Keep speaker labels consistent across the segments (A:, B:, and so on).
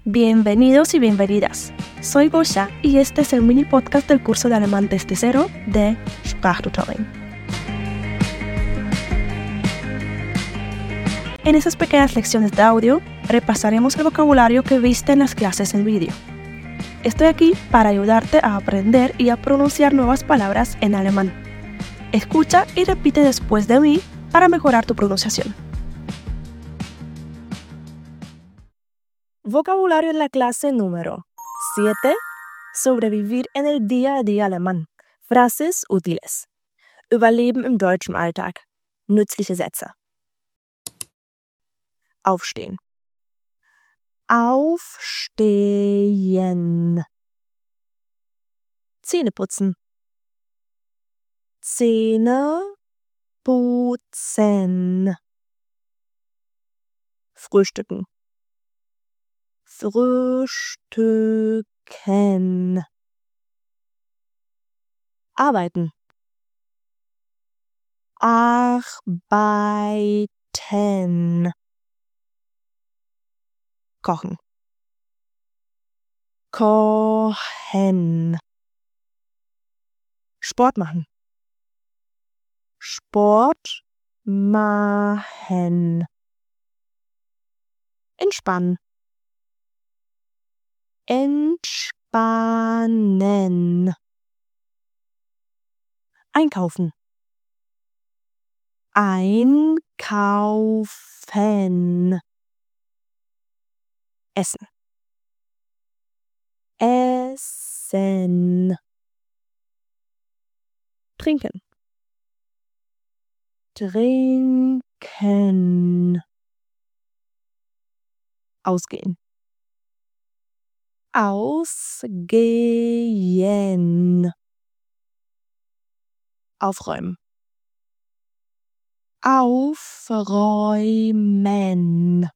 A: Bienvenidos y bienvenidas. Soy Gosha y este es el mini podcast del curso de alemán desde cero de Sprachtutoring. En esas pequeñas lecciones de audio repasaremos el vocabulario que viste en las clases en vídeo. Estoy aquí para ayudarte a aprender y a pronunciar nuevas palabras en alemán. Escucha y repite después de mí para mejorar tu pronunciación. Vocabulario en la clase número 7. Sobrevivir en el día a día alemán. Frases útiles. Überleben im deutschen Alltag. Nützliche Sätze. Aufstehen. Aufstehen. Zähne putzen. Zähne putzen. Frühstücken. Frühstücken. Arbeiten. Arbeiten. Kochen. Kochen. Sport machen. Sport machen. Entspannen. Entspannen. Einkaufen. Einkaufen. Essen. Essen. Trinken. Trinken. Ausgehen. Ausgehen. Aufräumen. Aufräumen.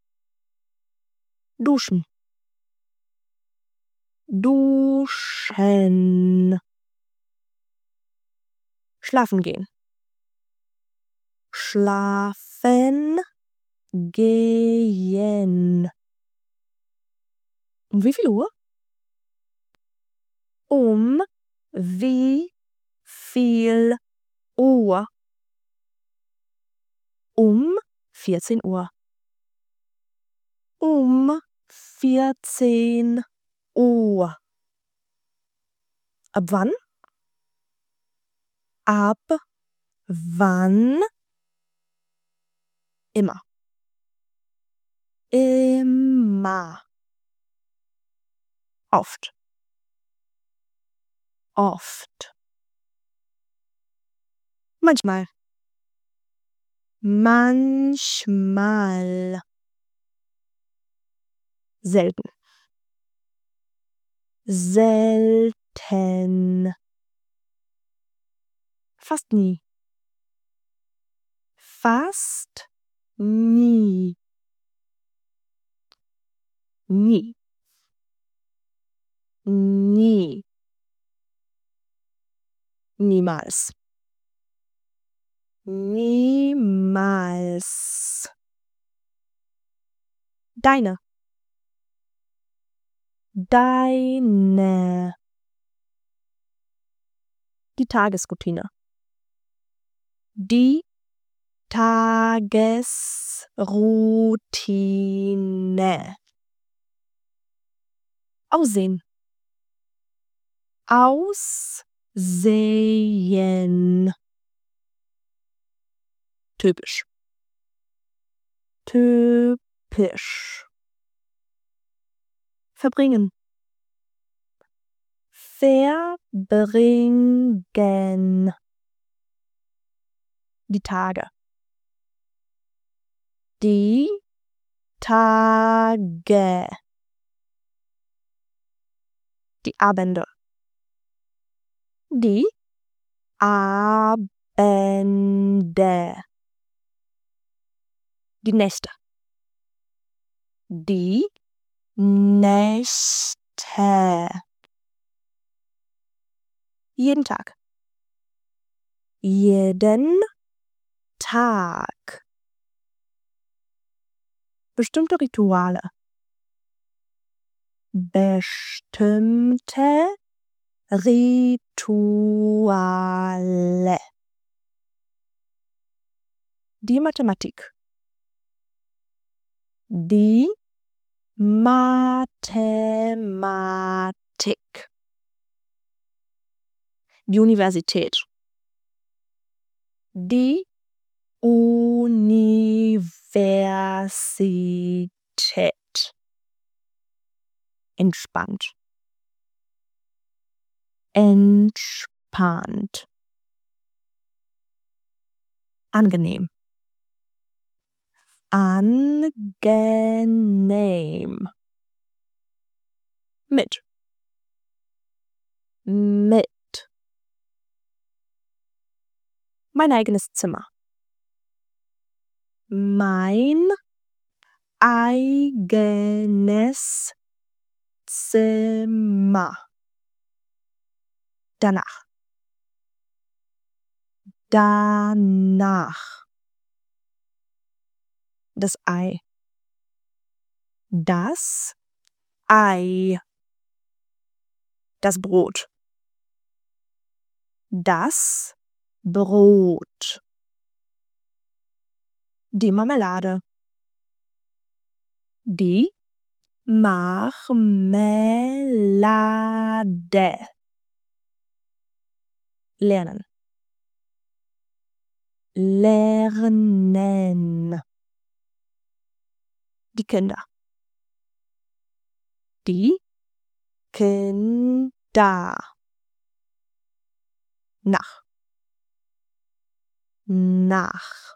A: Duschen. Duschen. Schlafen gehen. Schlafen gehen. Um wie viel Uhr? Um wie viel Uhr? Um 14 Uhr. Um 14 Uhr. Ab wann? Ab wann? Immer. Immer. Oft. Oft. Manchmal. Manchmal. Selten. Selten. Fast nie. Fast nie. Nie. Nie. Niemals. Niemals. Deine. Deine. Die Tagesroutine. Die Tagesroutine. Aussehen. Aussehen. Typisch. Typisch. Verbringen. Verbringen. Die Tage. Die Tage. Die Abende. Die Abende. Die Nächte. Die Nächte. Jeden Tag. Jeden Tag. Bestimmte Rituale. bestimmte Rituale. Die Mathematik. Die Mathematik. Die Universität. Die Universität. Entspannt. Entspannt. Angenehm. Angenehm. Mit. Mit. Mein eigenes Zimmer. Mein eigenes Zimmer. Danach. Danach. Das Ei. Das Ei. Das Brot. Das Brot. Die Marmelade. Die Marmelade. Lernen. Lernen. Die Kinder. Die Kinder. Nach. Nach.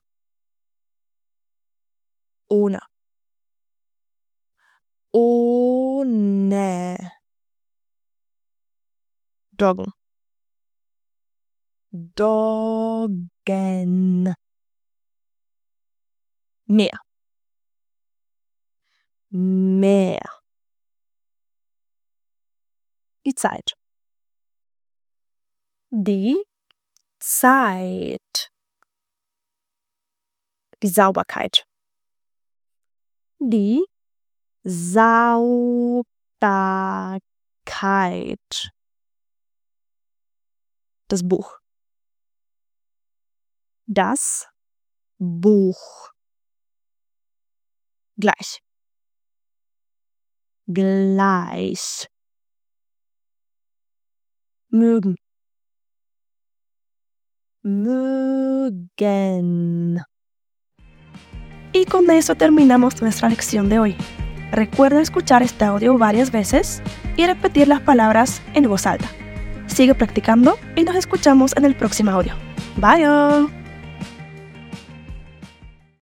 A: Ohne. Ohne. Doggen. Doggen. Mehr. Mehr. Die Zeit. Die Zeit. Die Sauberkeit. Die Sauberkeit. Das Buch. Das Buch. Gleich. Gleich. Mögen. Mögen. Y con eso terminamos nuestra lección de hoy. Recuerda escuchar este audio varias veces y repetir las palabras en voz alta. Sigue practicando y nos escuchamos en el próximo audio. Bye.